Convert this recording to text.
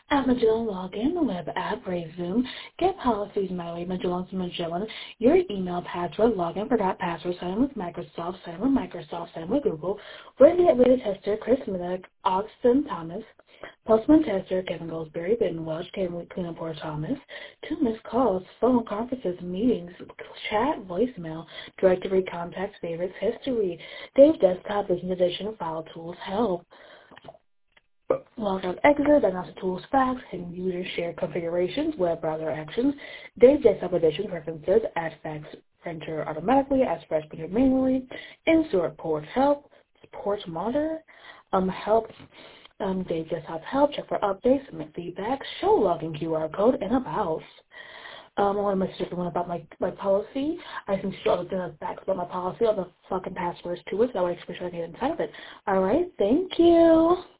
At Magellan, log in the web app, Brave Zoom, get policies my way, Magellan to Magellan, your email password, login, forgot password, sign in with Microsoft, sign in with Microsoft, sign in with Google, Ready Tester, Chris Minnick, Austin Thomas, Postman Tester, Kevin Goldsberry, Ben Welch, Kevin Cleanapore Thomas, 2 missed calls, phone conferences, meetings, chat, voicemail, directory, contacts, favorites, history, Dave Desktop, Business Edition, File Tools, Help, Logout Exit, Diagnostic Tools, Facts, Hidden User, Shared Configurations, Web Browser Actions, Dave Desktop Edition, Preferences, Add Fax Printer Automatically, Add Fresh Printer Manually, Insert Port Help, Port Monitor, Help, Dave Desktop Help, check for updates, submit feedback, show login QR code, and about. I want to message everyone about my policy. I can show other the facts about my policy, all the fucking passwords to it, so that way I can make sure I get inside of it. All right, thank you.